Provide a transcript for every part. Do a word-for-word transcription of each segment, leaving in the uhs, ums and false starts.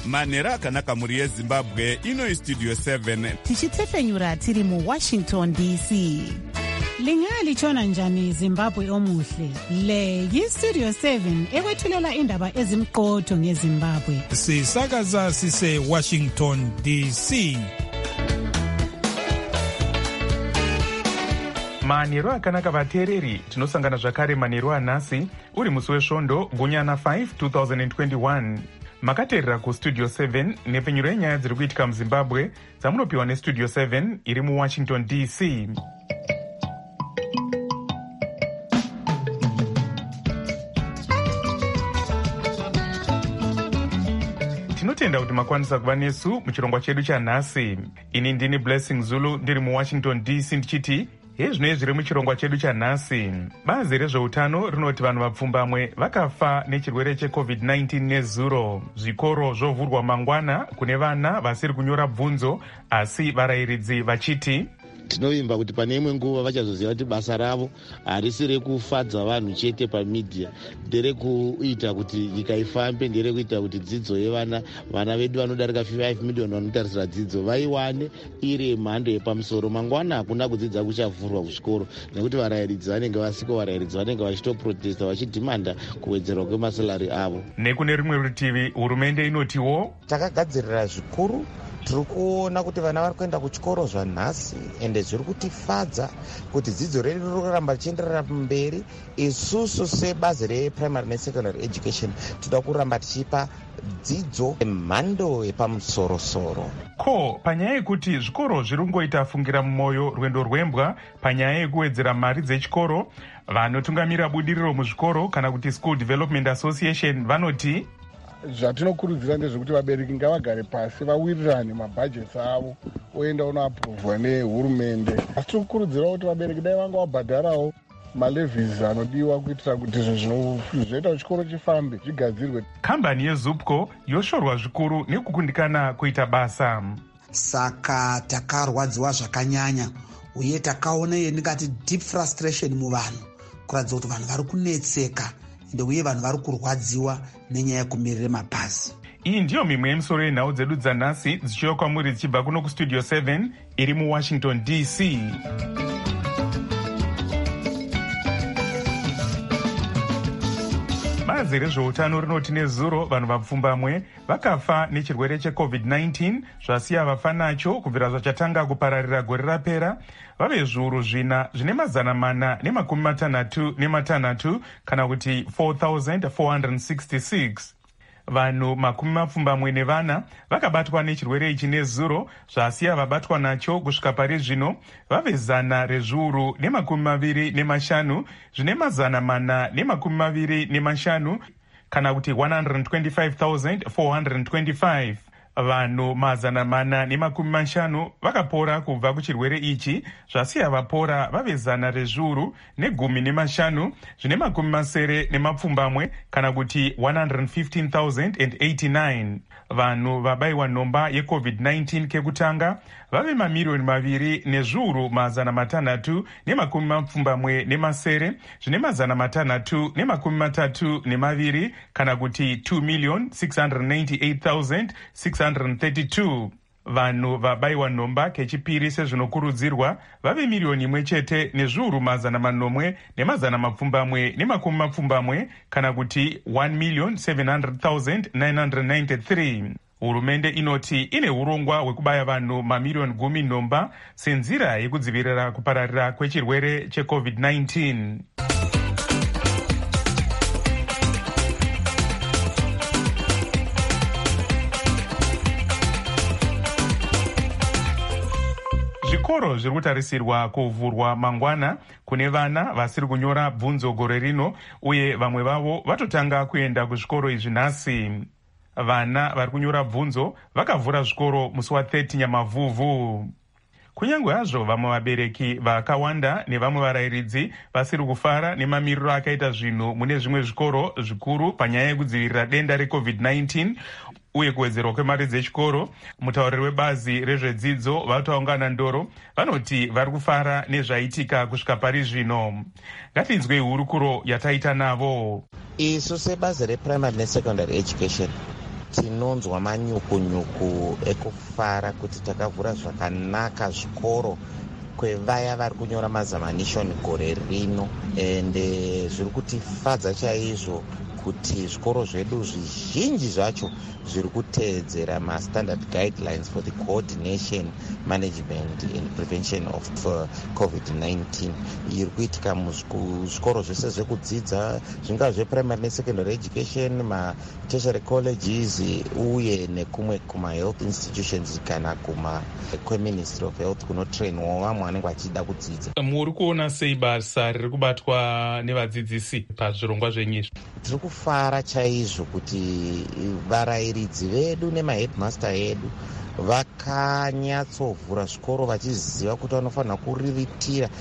manhero akanaka mhuri yezimbabwe. Ino Studio seven tichitefenyura tiri muWashington D C. Lingalitshona njani Zimbabwe omuhle? Le yiStudio seven ekwethulela indaba ezimqotho ngeZimbabwe. Sisakaza sise Washington D C. manhero akanaka vateereri, tinosangana zvakare manhero anhasi uri musi wesvondo gunyana five two thousand twenty-one. Makateerera kuStudio seven nepfenyuro yenyaya dziri kuitika muZimbabwe dzamunopiwa neStudio seven iri muWashington D C. Tinotenda kuti makwanisa kuva nesu muchirongwa chedu chanhasi. Ini ndini Blessing Zulu ndiri muWashington D C ndichiti hezvino zviri muchirongwa chedu chanhasi. Bazi rezveutano rinoti vanhu vapfumbamwe vakafa nechirwere checovid nineteen nezuro. Zvikoro zvovhurwa mangwana kune vana vasiri kunyora bvunzo, asi varayiridzi vachiti tinovimba kuti pane imwe nguva vachazoziva kuti basa ravo harisi rekufadza vanhu chete pamidhia, nderekuita kuti nyika ifambe, nderekuita kuti dzidzo yevana vana vedu vanodarika five million vanotarisira dzidzo vaiwane iri mhando yepamusoro. Mangwana hakuna kudzidza kuchavhurwa kuzvikoro nekuti varayiridzi vanenge vasiko, varayiridzi vanenge vachitoprotesta vachidhimanda kuwedzerwa kwemasalari avo. Nekune rimwe rutivi hurumende inotiwo takagadzirira zvikuru. Tiri kuona kuti vana vari kuenda kuchikoro zvanhasi ende zviri kutifadza kuti dzidzo redu riri kuramba richienderera mberi. Isusu sebazi reprimary nesecondary education toda kuramba tichipa dzidzo mhando yepamusorosoro. Ko panyaya yekuti zvikoro zviri kungoita fungira mumwoyo rwendo rwembwa panyaya yekuwedzera mari dzechikoro, vanotungamira budiriro muzvikoro kana kuti School Development Association vanoti zvatinokurudzira ndezvekuti vabereki ngavagare pasi vawirirane mabhajeti avo oenda unoapuruvhwa nehurumende. Asi tiri kukurudzira kuti vabereki dai vanga vabhadharawo malevies anodiwa kuitira kuti izvo zvinoita chikoro chifambe zvigadzirwe. Kambani yeZupco yoshorwa zvikuru nekukundikana kuita basa. Saka takarwadziwa zvakanyanya uye takaona yendingati deep frustration muvanhu, kuratidza kuti vanhu vari kunetseka ende uye vanhu vari kurwadziwa nenyaya yekumirira mabhazi. Iyi ndiyo mimwe yemisoro yenhau dzedu dzanhasi dzichiuya kwamuri dzichibva kuno kuStudio seven iri muWashington D C. Bazi rezveutano rinoti nezuro vanhu vapfumbamwe vakafa nechirwere checovid nineteen zvasiya vafa nacho kubvira zvachatanga kupararira gore rapera vave zviuru zvina zvine mazana mana nemakumi matanhatu nematanhatu kana kuti four thousand four hundred sixty-six. Vanhu makumi mapfumbamwe nevana vakabatwa nechirwere ichi nezuro zvasiya vabatwa nacho kusvika pari zvino vave zana rezviuru nemakumi maviri nemashanu zvine mazana mana nemakumi maviri nemashanu kana kuti one hundred twenty-five thousand four hundred twenty-five. Vanhu mazana mana nemakumi mashanu vakapora kubva kuchirwere ichi zvasiya vapora vave zana rezviuru negumi nemashanu zvine makumi masere nemapfumbamwe kana kuti one hundred fifteen thousand eighty-nine. Vanhu vabayiwa nhomba yecovid nineteen kekutanga vave mamiriyoni maviri nezviuru mazana matanhatu nemakumi mapfumbamwe nemasere zvine mazana matanhatu nemakumi matatu nemaviri kana kuti two million six hundred ninety-eight thousand six hundred thirty-two. Vanhu vabayiwa nhomba kechipiri sezvinokurudzirwa vave miriyoni imwe chete nezviuru mazana manomwe nemazana mapfumbamwe nemakumi mapfumbamwe kana kuti one million seven hundred thousand nine hundred ninety-three. Hurumende inoti ine urongwa hwekubaya vanhu mamiriyoni gumi nhomba senzira yekudzivirira kupararira kwechirwere checovid nineteen. Zvikoro zviri kutarisirwa kuvhurwa mangwana kune vana vasiri kunyora bvunzo gore rino uye vamwe vavo vatotanga kuenda kuzvikoro izvi nhasi. Vana vari kunyora bvunzo vakavhura zvikoro musi wa thirty Nyamavhuvhu. Kunyange hazvo vamwe vabereki vakawanda nevamwe varayiridzi vasiri kufara nemamiriro akaita zvinhu mune zvimwe zvikoro zvikuru panyaya yekudzivirira denda recovid nineteen uye kuwedzerwa kwemari dzechikoro, mutauriri webazi rezvedzidzo vataungana Ndoro vanoti vari kufara nezvaitika kusvika pari zvino. Ngatinzwe hurukuro yataita navo. Isu sebazi reprimary nesecondary education tinonzwa manyukunyuku ekufara kuti takavhura zvakanaka zvikoro kwevaya vari kunyora mazamanishoni gore rino, ende zviri kutifadza chaizvo kuti zvikoro zvedu zvizhinji zvacho zviri kuteedzera mastandard guidelines for the coordination, management and prevention of uh, covid nineteen. iri kuitika muzvikoro zvese zvekudzidza, zvingava zveprimary nesecondary education, matertiary colleges uye nekumwe kuma-health institutions kana kuma kweministry of health kunotrainwawo vamwe vanenge vachida kudzidza. Muri kuona sei basa riri kubatwa nevadzidzisi pazvirongwa zvenyizvi? Tiri kufara chaizvo kuti varayiridzi vedu nemaheadmaster edu vakanyatsovhura zvikoro vachiziva kuti vanofanira kuriritira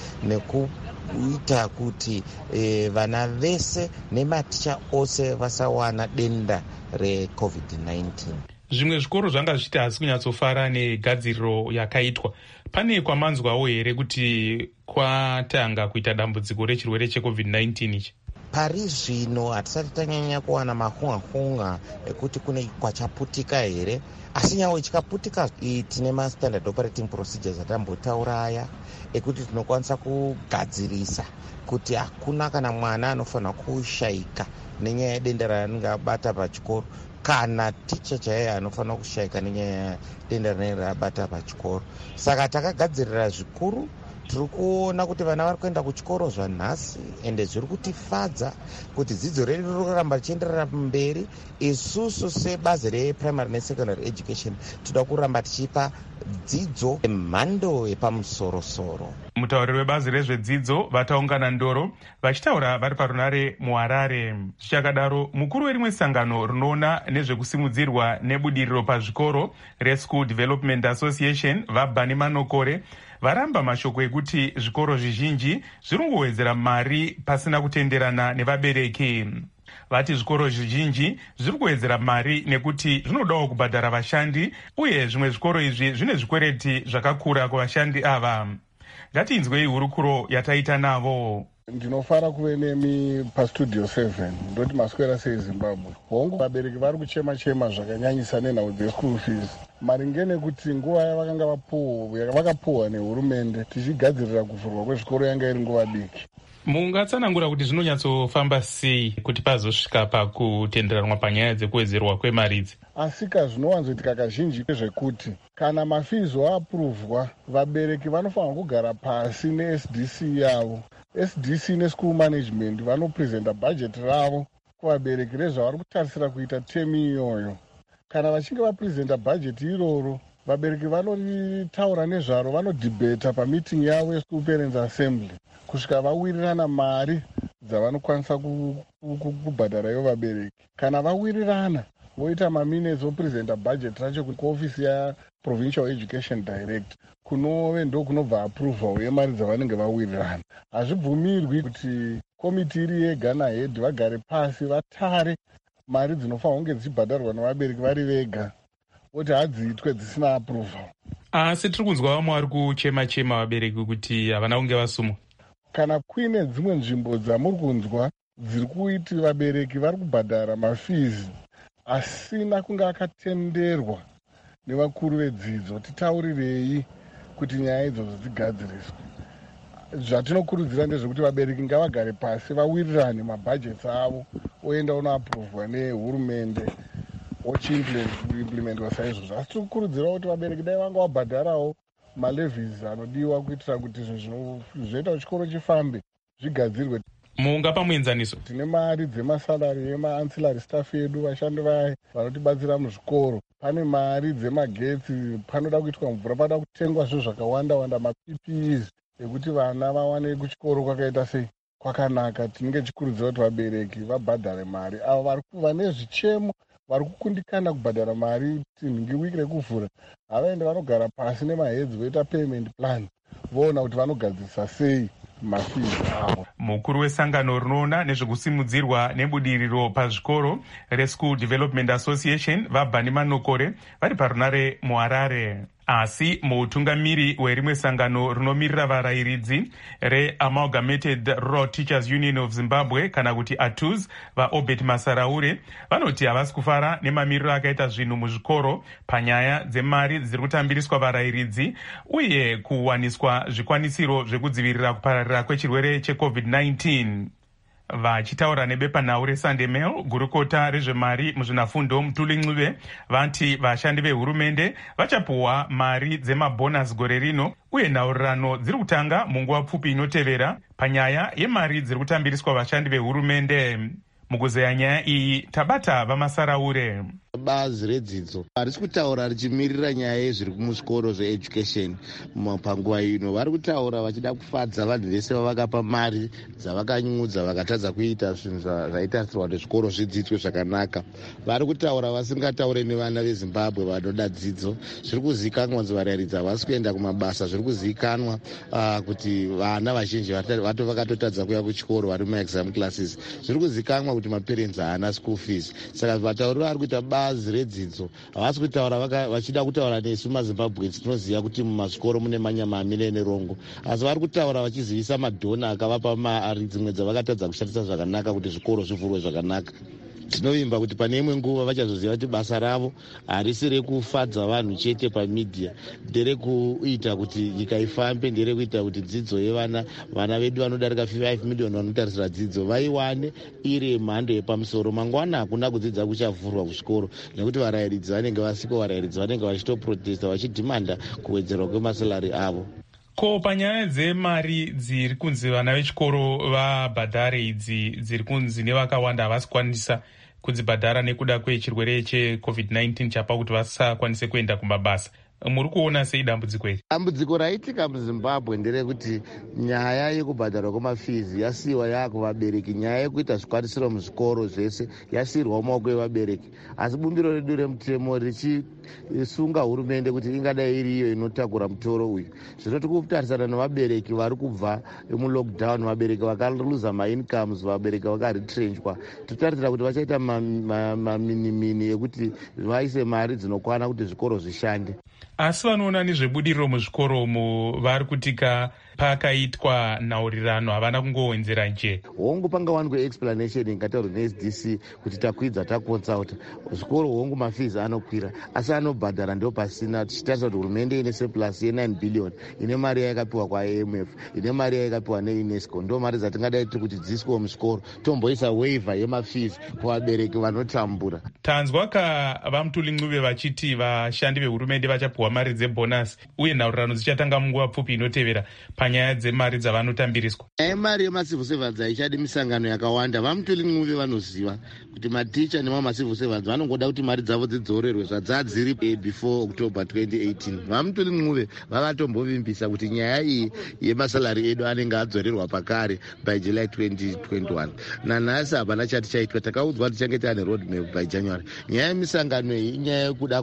nekuita kuti e, vana vese nematicha ose vasawana denda recovid nineteen. Zvimwe zvikoro zvanga zvichiti hasi kunyatsofara negadziriro yakaitwa. Pane kwamanzwawo here kuti kwatanga kuita dambudziko rechirwere checovid nineteen ichi? Pari zvino hatisati tanyanya kuwana mahunga-hunga ekuti kune kwachaputika here, asi nyawo chikaputika tine mastandard operating procedures atambotaura aya ekuti tinokwanisa kugadzirisa kuti hakuna kana mwana anofanira kushayika nenyaya yedenda raanenge abata pachikoro, kana ticha chaiye anofanira kushayika nenyaya yedenda rinenge rabata pachikoro. Saka takagadzirira zvikuru. Tiri kuona kuti vana vari kuenda kuchikoro zvanhasi, ende zviri kutifadza kuti dzidzo redu riri kuramba richienderera mberi. Isusu sebazi reprimary nesecondary education toda kuramba tichipa dzidzo yemhando yepamusorosoro. Mutauriri webazi rezvedzidzo vataungana Ndoro vachitaura vari parunare muHarare. Zvichakadaro, mukuru werimwe sangano rinoona nezvekusimudzirwa nebudiriro pazvikoro reSchool Development Association vaBhani Manokore varamba mashoko ekuti zvikoro zvizhinji zviri kungowedzera mari pasina kutenderana nevabereki. Vati zvikoro zvizhinji zviri kuwedzera mari nekuti zvinodawo kubhadhara vashandi, uye zvimwe zvikoro izvi zvine zvikwereti zvakakura kuvashandi ava. Ngatinzwei hurukuro yataita navo. Ndinofara kuve nemi pastudio seven ndoti maswera sezimbabwe. Hongu vabereki vari kuchema-chema zvakanyanyisa nenhau dzeschool fees. Maringe nekuti nguva yavakanga vakapuhwa nehurumende tichigadzirira kuvhurwa kwezvikoro yanga iri nguva diki. Mungatsanangura kuti zvinonyatsofamba sei kuti pazosvika pakutenderanwa panyaya dzekuwedzerwa kwemari idzi? Asika zvinowanzoitika kazhinji zvekuti kana mafizo apuruvhwa, vabereki vanofanira kugara pasi ne-S D C yavo. S D C neschool management vanopresenta bhajeti ravo kuvabereki rezvavari kutarisira kuita temi iyoyo. Kana vachinge vapresenta bhajeti iroro, vabereki vanoritaura nezvaro, vanodhibheta pamiting yavo yeschool parents assembly kusvika vawirirana mari dzavanokwanisa kubhadhara ivo vabereki. Kana vawirirana, voita maminutes opresenta bhajeti racho kuofisi yaprovincial education director, kunove ndo kunobva approval yemari dzavanenge vawirirana. Hazvibvumirwi kuti komiti iri yega nahedhi vagare pasi vatare mari dzinofanira kunge dzichibhadharwa nevabereki vari vega, kuti hadziitwe dzisina approval. Asi tiri kunzwa vamwe vari kuchema-chema vabereki kuti havana kunge vasumwa. Kana kuine dzimwe nzvimbo dzamuri kunzwa dziri kuiti vabereki vari kubhadhara mafizi asina kunge akatenderwa nevakuru vedzidzo, titaurirei kuti nyaya idzodzo dzigadziriswe. Zvatinokurudzira ndezvekuti vabereki ngavagare pasi vawirirane mabhajeti avo oenda unoapuruvhwa nehurumende ochiimplementwa saizvozvo. Asi tiri kukurudzira kuti vabereki dai vanga vabhadharawo malevies anodiwa kuitira kuti zvinhu zvinoita kuti chikoro chifambe zvigadzirwe. Mungapa muenzaniso? Tine mari dzemasalari ema-ancillary staff edu, vashandi vaye vanotibatsira muzvikoro. Pane mari dzemagetsi, panoda kuitwa mvura, panoda kutengwa zvinhu zvakawanda-wanda, ma-P P Es ekuti vana vawane kuchikoro kwakaita sei kwakanaka. Tinenge tichikurudzira kuti vabereki vabhadhare mari. Avo vane zvichemo vari kukundikana kubhadhara mari tinhingi wiki rekuvhura, havaende vanogara pasi nemahedzi voita payment plan, voona kuti vanogadzirisa sei mafizi avo. Mukuru wesangano rinoona nezvekusimudzirwa nebudiriro pazvikoro reSchool Development Association vaBhani Manokore vari parunare muHarare. asi mutungamiri werimwe sangano rinomirira varayiridzi reAmalgamated Rural Teachers Union of Zimbabwe kana kuti A T U Z vaObert Masaraure vanoti havasi kufara nemamiriro akaita zvinhu muzvikoro panyaya dzemari dziri kutambiriswa varayiridzi uye kuwaniswa zvikwanisiro zvekudzivirira kupararira kwechirwere checovid nineteen. Vachitaura nebepanhau reSunday Mail, gurukota rezvemari muzvinafundo Mutuli Ncube vati vashandi vehurumende vachapuwa mari dzemabhonasi gore rino uye nhaurirano dziri kutanga munguva pfupi inotevera panyaya yemari dziri kutambiriswa vashandi vehurumende. Mukuzeya nyaya iyi tabata vamasaraure. Bazi redzidzo harisi kutaura richimirira nyaya yezviri kumuzvikoro zveeducation panguva ino. Vari kutaura vachida kufadza vanhu vese vavakapa mari dzavakanyudza vakatadza kuita zvinhu zvaitarisirwa kuti zvikoro zvidzidzwe zvakanaka. Vari kutaura vasingataure nevana vezimbabwe vanoda dzidzo. Zviri kuzivikanwa kunzi varayiridzi havasi kuenda kumabasa. Zviri kuzivikanwa uh, kuti vana vazhinji vato vakatotadza kuya kuchikoro vari mumaexam classes. Zviri kuzivikanwa kuti maparents haana school fees. Saka vatauri vari kuita bazi redzidzo havasi kutaura vachida kutaura nesu mazimbabwenzi tinoziva kuti mumazvikoro mune manyama amire nerongo, asi vari kutaura vachizivisa madhona akavapa mari dzimwe dzavakatadza kushandisa zvakanaka kuti zvikoro zvivhurwe zvakanaka. Tinovimba kuti pane imwe nguva vachazoziva kuti basa ravo harisi rekufadza vanhu chete pamidhiya, nderekuita kuti nyika ifambe, nderekuita kuti dzidzo yevana vana vedu vanodarika five million vanotarisira dzidzo vaiwane iri mhando yepamusoro. Mangwana hakuna kudzidza kuchavhurwa kuzvikoro nekuti varayiridzi vanenge vasiko, varayiridzi vanenge vachitoprotesta vachidhimanda kuwedzerwa kwemasalari avo. Ko panyaya dzemari dziri kunzi vana vechikoro vabhadhare idzi dziri kunzi nevakawanda havasi kukwanisa kudzibhadhara nekuda kwechirwere checovid nineteen chapa kuti vasakwanise kuenda kumabasa, muri kuona sei dambudziko iri? Dambudziko raitika muzimbabwe nderekuti nyaya yekubhadharwa kwemafizi yasiyiwa yakuvabereki. Nyaya yekuita zvikwanisiro muzvikoro zvese yasiyirwa mumaoko evabereki, asi bumbiro redu remutemo richisunga hurumende kuti ingadai iri iyo inotakura mutoro uyu. Zvino tiri kutarisana nevabereki vari kubva mulockdown, vabereki vakaluza maincomes, vabereki vakaretrenchwa. Tinotarisira kuti vachaita maminimini ekuti vaise mari dzinokwana kuti zvikoro zvishande. Asi vanoona nezvebudiriro muzvikoro umo vari kutika pakaitwa nhaurirano havana kungowenzera nje. Hongu panga wanikwe explanation ingataurwa ne-S D C kuti takwidza takonsulta zvikoro, hongu mafizi anokwira asi anobhadhara ndo pasina. Tichitarisa kuti hurumende ine surplus ye nine billion ine mari yakapiwa kwa I M F, ine mari yakapiwa neUNESCO, ndo mari dzatingadai tiri kuti dziiswe muzvikoro, tomboisa waiver yemafizi kuvabereki vanotambura. Tanzwa ka vaMutuli Ncube vachiti vashandi vehurumende vachapiwa mari dzebhonasi uye nhaurirano dzichatanga munguva pfupi inotevera panyaya dzemari dzavanotambiriswa. Nyaya yemari yemacivil servants haichadi misangano yakawanda. vaMutuli Ncube vanoziva kuti maticha nemamacivil servants vanongoda kuti mari dzavo dzidzorerwe zvadzadziri before October twenty eighteen. vaMutuli Ncube vakatombovimbisa kuti nyaya iyi yemasalari edu anenge adzorerwa pakare by July twenty twenty-one. Nanhasi hapana chati chaitwa. Takaudzwa tichange tane roadmap by January. Nyaya yemisangano iyi inyaya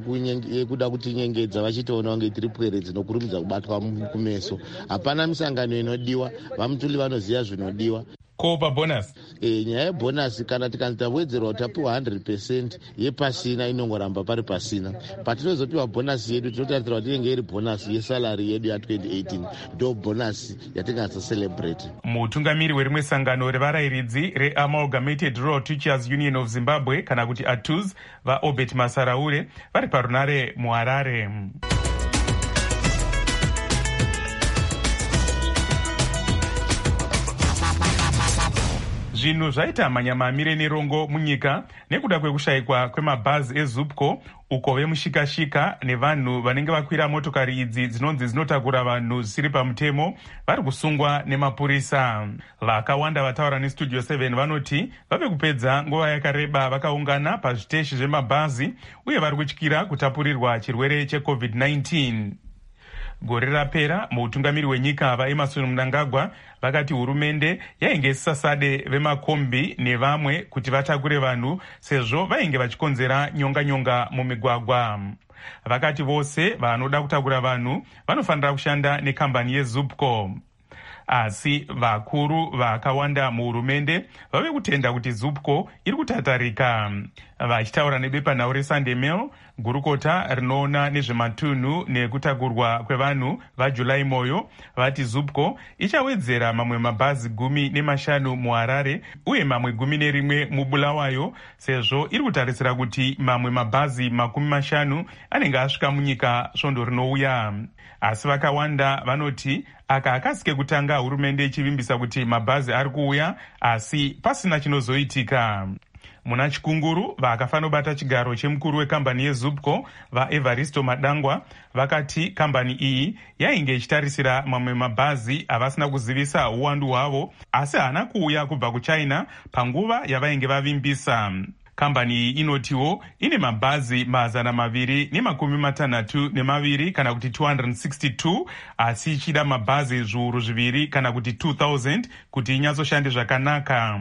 yekuda kutinyengedza vachitoona kunge tiri pwere dzinokurumidza kubatwa kumeso. Hapana misangano inodiwa, vaMutuli vanoziva zvinodiwa. Ko pabhonasi e, nyaya yebhonasi kana tikanzi tawedzerwa kuti tapiwa one hundred percent yepasina inongoramba pari pasina. Patinozopiwa bhonasi yedu tinotarisira kuti inenge iri bhonasi yesalari yedu ya twenty eighteen, ndo bhonasi yatingazocelebrate. Mutungamiri werimwe sangano revarayiridzi reAmalgamated Rural Teachers Union of Zimbabwe kana kuti A T U Z vaObert Masaraure vari parunare muHarare. Zvinhu zvaita manyama amire nerongo munyika nekuda kwekushayikwa kwemabhazi eZupco uko vemushikashika nevanhu vanenge vakwira motokari idzi dzinonzi dzinotakura vanhu zvisiri pamutemo vari kusungwa nemapurisa. Vakawanda vataura nestudio seven vanoti vave kupedza nguva yakareba vakaungana pazviteshi zvemabhazi uye vari kutyira kutapurirwa chirwere checovid nineteen. Gore rapera muutungamiri wenyika vaEmmerson Mnangagwa vakati hurumende yainge isasade vemakombi nevamwe kuti vatakure vanhu sezvo vainge vachikonzera nyonga nyonga mumigwagwa. Vakati vose vanoda kutakura vanhu vanofanira kushanda nekambani yeZupco. asi vakuru vakawanda muhurumende vave kutenda kuti zupco iri kutatarika. Vachitaura nebepanhau reSunday Mail, gurukota rinoona nezvematunhu nekutakurwa kwevanhu vaJulai Moyo vati zupco ichawedzera mamwe mabhazi gumi nemashanu muHarare uye mamwe gumi nerimwe muBulawayo, sezvo iri kutarisira kuti mamwe mabhazi makumi mashanu anenge asvika munyika svondo rinouya. Asi vakawanda vanoti aka akasike kutanga hurumende ichivimbisa kuti mabhazi ari kuuya asi pasina chinozoitika. Muna Chikunguru, vakafanobata chigaro chemukuru wekambani yeZupco vaEvaristo Madangwa vakati kambani iyi yainge ichitarisira mamwe mabhazi avasina kuzivisa uwandu hwavo asi haana kuuya kubva kuChina panguva yavainge vavimbisa. Kambani iyi inotiwo ine mabhazi mazana maviri nemakumi matanhatu nemaviri kana kuti two hundred sixty-two asi ichida mabhazi zviuru zviviri kana kuti two thousand kuti inyazoshande zvakanaka.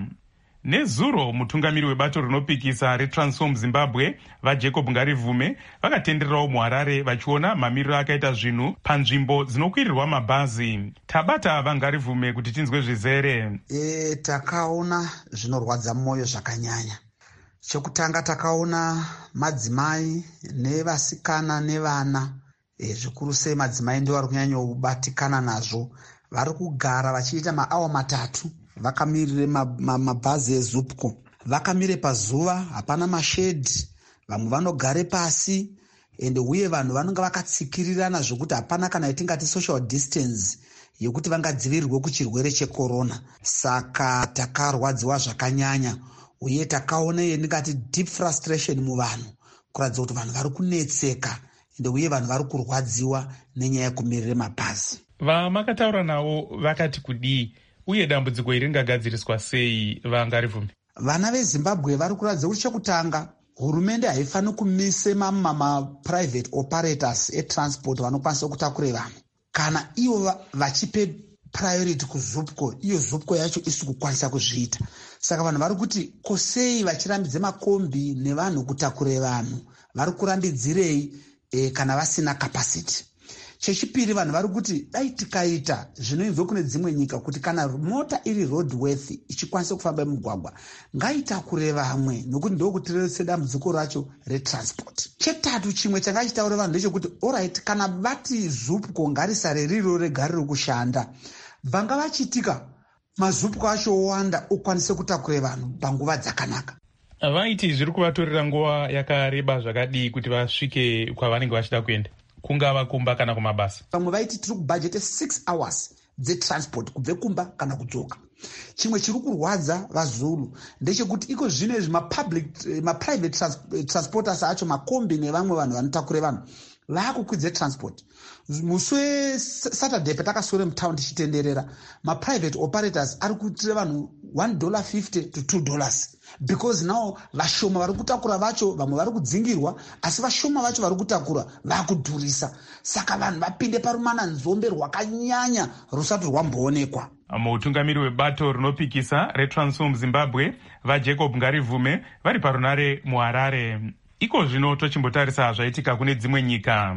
Nezuro mutungamiri webato rinopikisa reTransform Zimbabwe vaJacob Ngarivume vakatendererawo muHarare vachiona mamiriro akaita zvinhu panzvimbo dzinokwirirwa mabhazi. Tabata vaNgarivume kuti tinzwe zvizere. E, takaona zvinorwadza mwoyo zvakanyanya. Chekutanga takaona madzimai nevasikana nevana, e, zvikuru sei madzimai ndio vari kunyanya kubatikana nazvo, vari kugara vachiita maawa matatu vakamirire mabhazi ma, ma eZupco. Vakamire pazuva, hapana mashedhi, vamwe vanogare pasi, ende uye vanhu vanonga vakatsikirirana zvokuti hapana kana yatingati social distance yekuti vangadzivirirwe kuchirwere chekorona. Saka takarwadziwa zvakanyanya uye takaona yendingati deep frustration muvanhu, kuratidza kuti vanhu vari kunetseka ende uye vanhu vari kurwadziwa nenyaya yekumirire mabhazi. Vamakataura navo vakati kudii uye dambudziko iri ringagadziriswa sei vaNgarivume? Vana veZimbabwe vari kuratidza kuti chekutanga hurumende haifaniri kumise mamwe maprivate operators etransport vanokwanisa kutakura vanhu. Kana ivo vachipe priority kuZupco, iyo Zupco yacho isi kukwanisa kuzviita. Saka vanhu vari kuti kosei vachirambidze makombi nevanhu kutakure vanhu, vari kurambidzirei e, kana vasina capacity. Chechipiri vanhu vari kuti dai tikaita zvinoibve kune dzimwe nyika kuti kana mota iri roadworthy ichikwanisa kufamba mugwagwa ngaitakure vamwe, nokuti ndokutirese dambudziko racho retransport. Chetatu chimwe changachitaura vanhu ndechekuti alright, kana vati Zupco ngarisare riro regare rekushanda, vanga vachitika maZupco acho owanda ukwanise kutakure vanhu panguva dzakanaka. Vaiti zviri kuvatorera nguva yakareba zvakadii kuti vasvike kwavanenge vachida kuenda, kungava kumba kana kumabasa? Vamwe vaiti tiri kubhajete six hours dzetransport kubve kumba kana kudzoka. Chimwe chiri kurwadza vaZulu ndechekuti iko zvino izvi mapublic maprivate trans, transporters acho makombi nevamwe vanhu vanotakure vanhu vakukwidze transport. Musi weSaturday patakasore mutaundi tichitenderera, maprivate operators ari kuitira vanhu one dollar fifty to two dollars, because now vashoma vari kutakura vacho vamwe vari kudzingirwa, asi vashoma vacho vari kutakura vakudhurisa. Saka vanhu vapinde parumana nzombe rwakanyanya rusati rwamboonekwa. Mutungamiri webato rinopikisa reTransform Zimbabwe vaJacob Ngarivume vari parunare muHarare. Iko zvino tochimbotarisa zvaitika kune dzimwe nyika.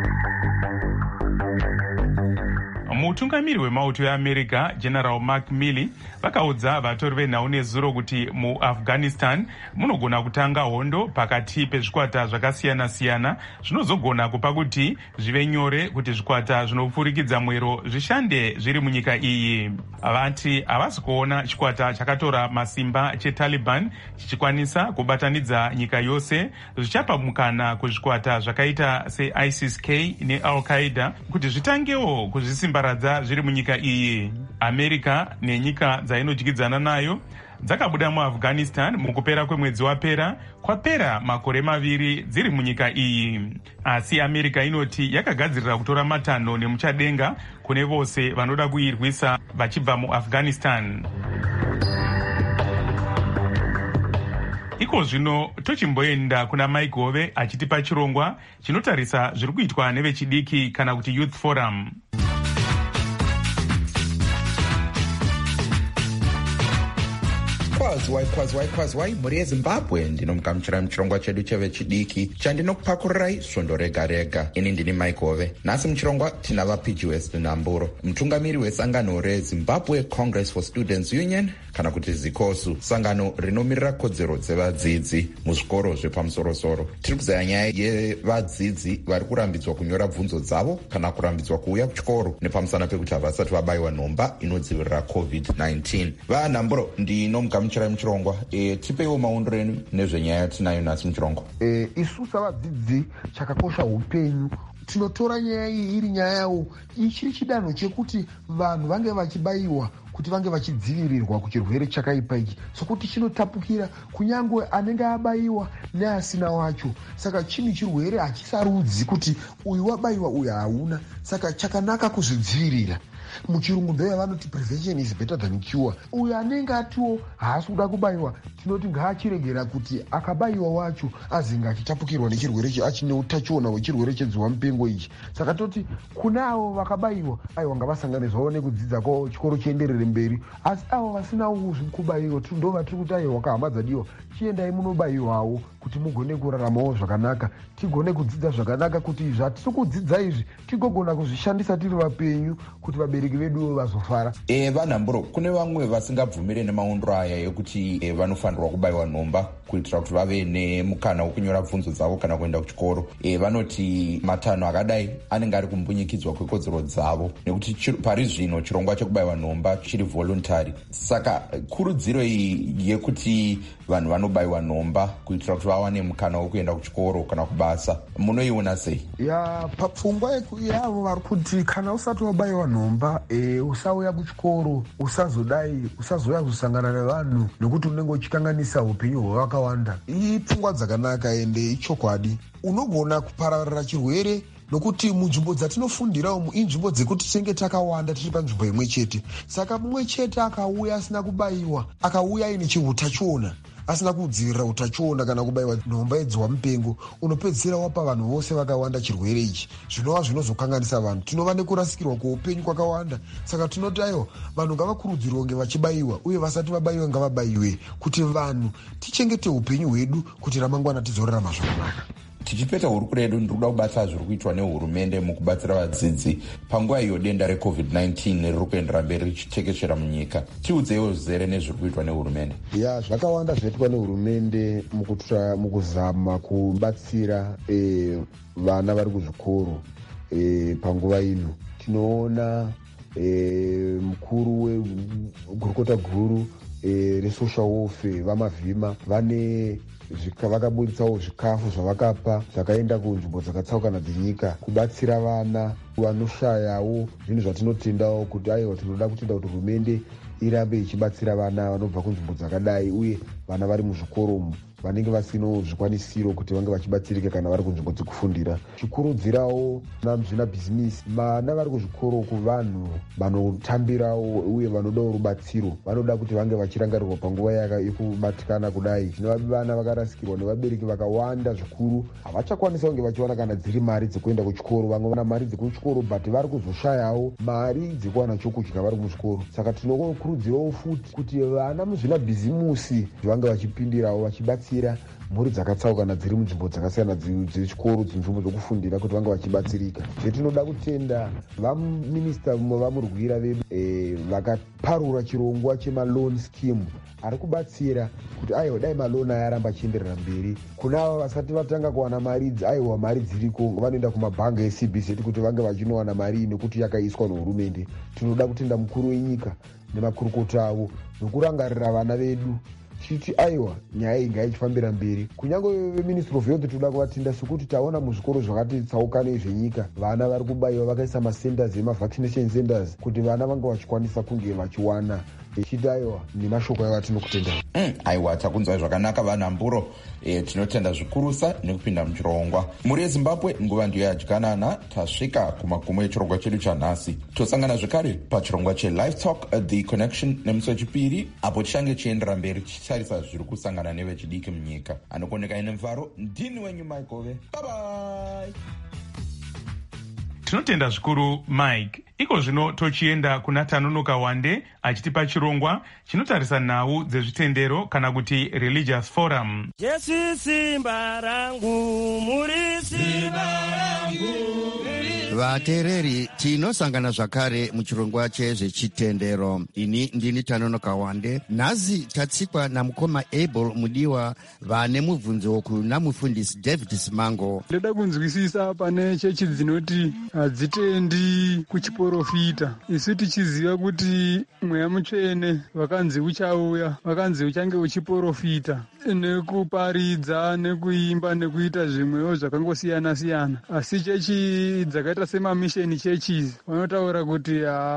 Mutungamiri wemauto eAmerica General Mark Milley vakaudza vatori venhau nezuro kuti muAfghanistan munogona kutanga hondo pakati pezvikwata zvakasiyana-siyana zvinozogona kupa kuti zvive nyore kuti zvikwata zvinopfurikidza mwero zvishande zviri munyika iyi. Vati havasi kuona chikwata chakatora masimba cheTaliban chichikwanisa kubatanidza nyika yose zvichapa mukana kuzvikwata zvakaita seISIS-K neAl-Qaeda kuti zvitangewo kuzvisimbaradza zviri munyika iyi. America nenyika dzainodyidzana nayo dzakabuda muAfghanistan mukupera kwemwedzi wapera, kwapera makore maviri dziri munyika iyi. Asi America inoti yakagadzirira kutora matanho nemuchadenga kune vose vanoda kuirwisa vachibva muAfghanistan. Iko zvino tochimboenda kuna Mike Hove achitipa chirongwa chinotarisa zviri kuitwa nevechidiki kana kuti Youth Forum. kwazwai kwazwai kwazwai mhuri yezimbabwe, ndinomugamuchirai muchirongwa chedu chevechidiki chandinokupakururai svondo rega rega. Ini ndini Mike Hove. Nhasi muchirongwa tina vaP G West Namburo, mutungamiri wesangano reZimbabwe Congress for Students Union kana kuti ZICOSU, sangano rinomirira kodzero dzevadzidzi muzvikoro zvepamusorosoro. Tiri kuzaya nyaya yevadzidzi vari kurambidzwa kunyora bvunzo dzavo kana kurambidzwa kuuya kuchikoro nepamusana pekuti havasati vabayiwa nhomba inodzivirira covid nineteen. vanhamburo ndinomugamuchirai muchirongwa. e, tipeiwo maondero enu nezvenyaya yatinayo nhasi muchirongwa. e, isu savadzidzi chakakosha upenyu tinotora nyaya iyi iri nyaya yawo ichiri chidanho chekuti vanhu vange vachibayiwa kuti vange vachidzivirirwa kuchirwere chakaipa ichi, sokuti chinotapukira kunyangwe anenge abayiwa neasina wacho. Saka chini chirwere hachisarudzi kuti uyu wabayiwa uyu hauna, saka chakanaka kuzvidzivirira. Muchirungu ndeye vanoti prevention is better than cure. Uyu anenge atiwo haasi kuda kubayiwa tinoti ngaachiregera kuti akabayiwa wacho azinga achitapukirwa nechirwere ichi achine utachiona hwechirwere chedzihwa mupengo ichi. Saka toti kunavo vakabayiwa aiwa ngavasanganizwawo nekudzidza kwavo chikoro chienderere mberi, asi avo vasina kubayiwa ndo vatiri kuti aiwa wakahamadzadiwa chiendai munobayiwawo kuti mugone kuraramawo zvakanaka, tigone kudzidza zvakanaka, kuti zvatiri kudzidza izvi tigogona kuzvishandisa tiri vapenyu kuti vabereki vedu vazofara. e, vanhamburo kune vamwe vasingabvumire nemaondero aya ekuti e, vanofanirwa kubayiwa nhomba kuitira kuti vave nemukana wekunyora bvunzo dzavo kana kuenda kuchikoro. e, vanoti matanho akadai anenge ari kumbunyikidzwa kwekodzero dzavo nekuti chir, pari zvino chirongwa chekubayiwa nhomba chiri voluntary. Saka kurudziro iyi yekuti vanhu vanobayiwa nhomba kuitira kuti vawane mukana wekuenda kuchikoro kana kubasa, munoiona sei? ya papfungwa yavo vari kuti kana usati wabayiwa nhomba e, usauya kuchikoro, usazodai usazoya kuzosangana nevanhu nekuti unenge uchikanganisa upenyu hwevakawanda. Ipfungwa dzakanaka ende ichokwadi. Unogona kupararira chirwere nokuti munzvimbo dzatinofundira umu inzvimbo dzekuti tinenge takawanda tiri panzvimbo imwe chete. Saka mumwe chete akauya asina kubayiwa, akauya ine chihutachiona asina kudzivirira utachiona kana kubayiwa nhomba yedzihwa mupengo, unopedzisira wapa vanhu vose vakawanda chirwere ichi, zvinova zvinozokanganisa vanhu. tinova nekurasikirwa kweupenyu kwakawanda. Saka tinoti aiwa vanhu ngavakurudzirwa kunge vachibayiwa, uye vasati vabayiwa ngavabayiwe, kuti vanhu tichengete upenyu hwedu kuti ramangwana tizorarama zvakanaka. Tichipeta hurukuro yedu ndiri kuda kubata zviri kuitwa nehurumende mukubatsira vadzidzi panguva iyo denda recovid nineteen riri kuendera mberi richitekeshera munyika. Tiudzeiwo zere nezviri kuitwa nehurumende. ya zvakawanda zvinoitwa nehurumende mukutra mukuzama kubatsira e, vana vari kuzvikoro e, panguva ino. Tinoona e, mukuru wegurukota guru e, resocial welfare vamavhima vane vakabuditsawo zvikafu zvavakapa zvakaenda kunzvimbo dzakatsaukana dzenyika kubatsira vana vanoshayawo. zvinhu zvatinotendawo kuti aiwa tinoda kutenda kuti hurumende irambe ichibatsira vana vanobva kunzvimbo dzakadai, uye vana vari muzvikoro umu vanenge vasino zvikwanisiro kuti vange vachibatsirika kana vari kunzvimbo dzekufundira. chikurudzirawo zvina bhizinisi vana vari kuzvikoro kuvanhu vanotambirawo uye vanodawo rubatsiro, vanoda kuti vange vachirangarirwa panguva yekubatikana kudai. zvino vana vakarasikirwa nevabereki vakawanda zvikuru, havachakwanisa kunge vachiwana kana dziri mari dzekuenda kuchikoro. vamwe vana mari dzekuchikoro but vari kuzoshayawo mari dzekuwana chokudya vari muzvikoro. Saka tinokurudzirawo futi kuti vana muzvina bhizimusi vange vachipindirawo vachibatsira mhuri dzakatsaukana dziri munzvimbo dzakasiyana dzechikoro, dzinzvimbo dzokufundira, kuti vange vachibatsirika. zvetinoda kutenda vaminista vamurwira vedu e, vakaparura chirongwa chemalon scheme ari kubatsira kuti aiwa dai maloni aya aramba achienderera mberi. kunava vasati vatanga kuwana mari idzi, aiwa mari dziriko, vanoenda kumabhanga ec b z kuti vange vachinowana mari nekuti yakaiswa nehurumende. tinoda kutenda mukuru wenyika nemakurukota avo nokurangarira vana vedu chiti aiwa nyaya iyi ngaichifambira mberi. kunyange veministry of health toda kuvatenda sekuti taona muzvikoro zvakati tsaukanei zvenyika vana vari kubayiwa, vakaisa macenters emavaccination centers kuti vana vange vachikwanisa kunge vachiwana. ichiti aiwa nemashoko avo atinokutenda. mm, aiwa takunzwai zvakanaka vanhamburo. e, tinotenda zvikurusa nekupinda muchirongwa. muri yezimbabwe nguva ndiyo yadyanana. tasvika kumagumo echirongwa chedu chanhasi. tosangana zvekare pachirongwa chelive talk the connection nemusi wechipiri, apo tichange chiendera mberi tichitarisa zviri kusangana nevechidiki munyika. anokoneka ine mufaro ndini wenyu Mike Hove. Bye bye. Tinotenda zvikuru Mike. Iko zvino tochienda kuna Tanonoka Wande achitipa chirongwa chinotarisa nhau dzezvitendero kana kuti religious forum. Jesu simba rangu, muri simba rangu. Vateereri, tinosangana zvakare muchirongwa chezvechitendero. Ini ndini Tanonoka Wande. Nhasi tatsikwa namukoma Abel Mudiwa vane mubvunzo kuna mufundisi David Simango. Ndoda kunzwisisa pane chechi dzinoti hadzitendi kuchiprofita. Isu tichiziva kuti mweya mutsvene vakanzi uchauya, vakanzi uchange uchiprofita nekuparidza, nekuimba, nekuita zvimwewo zvakangosiyana siyana. Asi chechi dzakaita semamisheni churches vanotaura kuti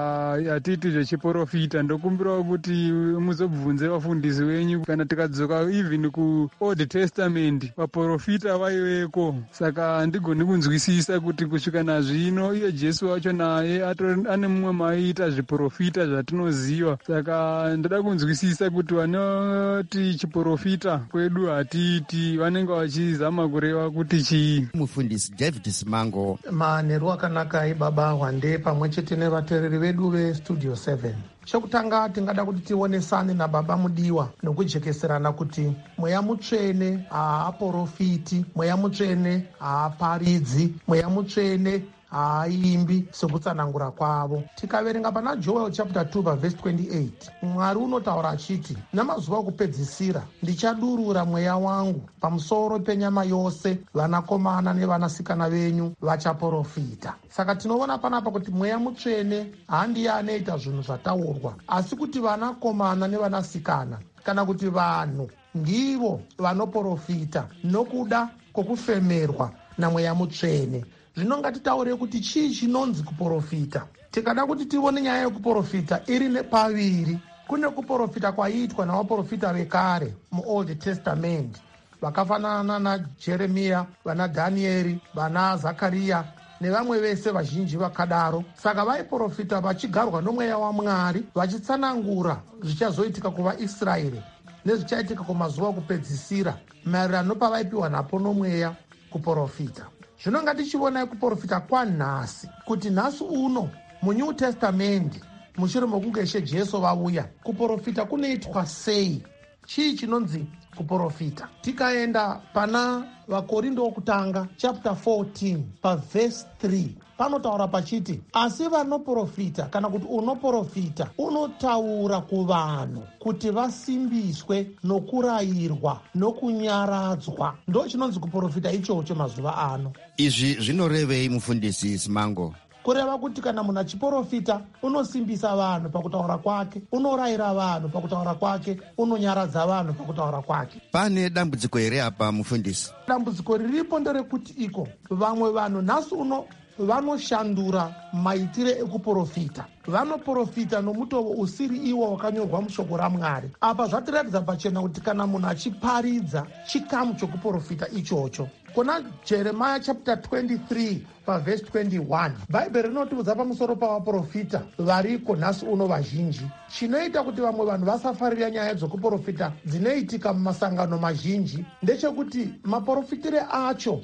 hatiti zvechiprofita. Ndokumbirawo kuti muzobvunze vafundisi venyu. Kana tikadzoka even kuOld Testament vaprofita vaiveko. Saka handigoni kunzwisisa kuti kusvika nazvino iye Jesu wacho naye ane mumwe maiita zviprofita zvatinoziva. Saka ndoda kunzwisisa kuti vanoti chiprofita kwedu hatiiti, vanenge vachizama kureva kuti chii. Mufundisi David Simango. Manheru akanaka ibaba Wande pamwe chete nevateereri vedu vestudio seven. Chokutanga tingada kuti tionesane nababa Mudiwa nokujekeserana kuti mweya mutsvene haaprofiti, mweya mutsvene haaparidzi, mweya mutsvene haaimbi sekutsanangura kwavo. Tikaverenga pana Joel chapter two verse twenty-eight, Mwari unotaura achiti, namazuva okupedzisira ndichadurura mweya wangu pamusoro penyama yose, vanakomana nevanasikana venyu vachaprofita. Saka tinoona panapa kuti mweya mutsvene handiye anoita zvinhu zvataurwa, asi kuti vanakomana nevanasikana kana kuti vanhu ndivo vanoprofita nokuda kwokufemerwa namweya mutsvene. Zvino ngatitaure kuti chii chinonzi kuprofita. Tikada kuti tione nyaya yekuprofita iri nepaviri. Kune kuprofita kwaiitwa navaprofita vekare muOld Testament vakafanana naJeremiya, vana Dhanieri, vana Zakariya nevamwe vese vazhinji vakadaro. Saka vaiprofita vachigarwa nomweya waMwari, vachitsanangura zvichazoitika kuvaIsraeri nezvichaitika kumazuva okupedzisira maererano pavaipiwa napo nomweya kuprofita. Zvino ngatichionai kuprofita kwanhasi kuti nhasi uno muNew Testament mushure mokunge Ishe Jesu vauya, kuprofita kunoitwa sei? Chii chinonzi kuprofita? Tikaenda pana vaKorindo wokutanga chapter fourteen paverse three panotaura pachiti, asi vanoprofita kana kuti unoprofita unotaura kuvanhu kuti vasimbiswe nokurayirwa nokunyaradzwa. Ndo chinonzi kuprofita ichocho mazuva ano. Izvi zvinorevei mufundisi Simango? Kureva kuti kana munhu achiprofita unosimbisa vanhu pakutaura kwake, unorayira vanhu pakutaura kwake, unonyaradza vanhu pakutaura kwake. Pane dambudziko here apa mufundisi? Dambudziko riripo nderekuti iko vamwe vanhu nhasi uno vanoshandura maitire ekuprofita. Vanoprofita nomutovo usiri iwo wakanyorwa mushoko raMwari. Apa zvatiratidza pachena kuti kana munhu achiparidza chikamu chokuprofita ichocho. Kuna Jeremiah chapter twenty-three paverse twenty-one, Bhaibheri rinotiudza pamusoro pavaprofita variko nhasi uno vazhinji. Chinoita kuti vamwe vanhu vasafarira nyaya dzokuprofita dzinoitika mumasangano mazhinji ndechekuti maprofitire acho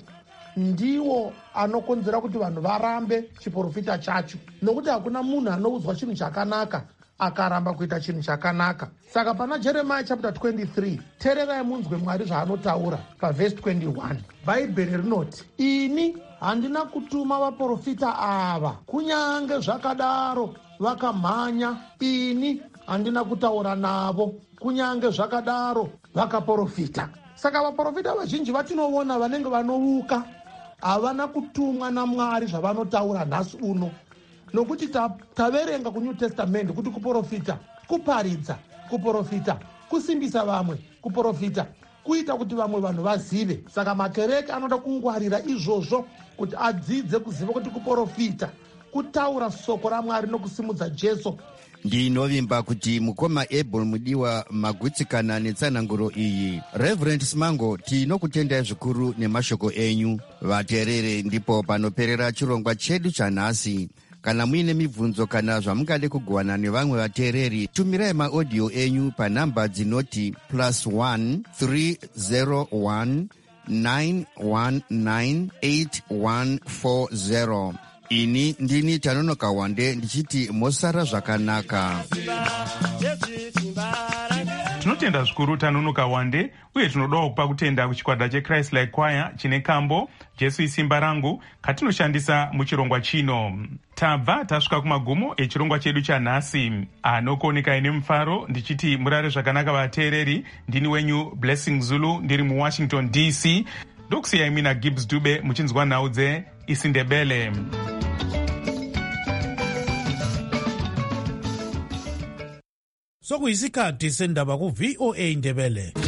ndiwo anokonzera kuti vanhu varambe chiprofita chacho, nokuti hakuna munhu anoudzwa chinhu chakanaka akaramba kuita chinhu chakanaka. Saka pana Jeremiah chapter twenty-three, teererai munzwe Mwari zvaanotaura paverse twenty-one. Bhaibheri rinoti, ini handina kutuma vaprofita ava, kunyange zvakadaro vakamhanya, ini handina kutaura navo, kunyange zvakadaro vakaprofita. Saka vaprofita vazhinji vatinoona vanenge vanouka, havana kutumwa naMwari zvavanotaura nhasi uno. Nokuti taverenga kuNew Testament kuti kuprofita kuparidza, kuprofita kusimbisa vamwe, kuprofita kuita kuti vamwe vanhu vazive. Saka makereke anoda kungwarira izvozvo kuti adzidze kuziva kuti kuprofita kutaura soko raMwari nokusimudza Jesu. Ndinovimba kuti mukoma Abel Mudiwa magutsikana netsananguro iyi. Reverend Simango, tinokutendai zvikuru nemashoko enyu. Vateerere, ndipo panoperera chirongwa chedu chanhasi. Kana muine mibvunzo kana zvamungade kugovana nevamwe vateereri, tumirai maaudio enyu panhamba dzinoti plus one three zero one nine one nine eight one four zero. ini ndini Tanonoka Wande ndichiti mosara zvakanaka. Tinotenda zvikuru Tanonoka Wande, uye tinodawo kupa kutenda kuchikwata cheChrist Like Choir chine kambo Jesu isimba rangu katinoshandisa muchirongwa chino. Tabva tasvika kumagumo echirongwa chedu chanhasi. Anokuoneka ine mufaro ndichiti murare zvakanaka vateereri. Ndini wenyu Blessing Zulu ndiri muWashington D C. Ndokusiyai mina Gibbs Dube muchinzwa nhau dzeIsiNdebele. Sokuyisikhathi sendaba ku V O A Indebele.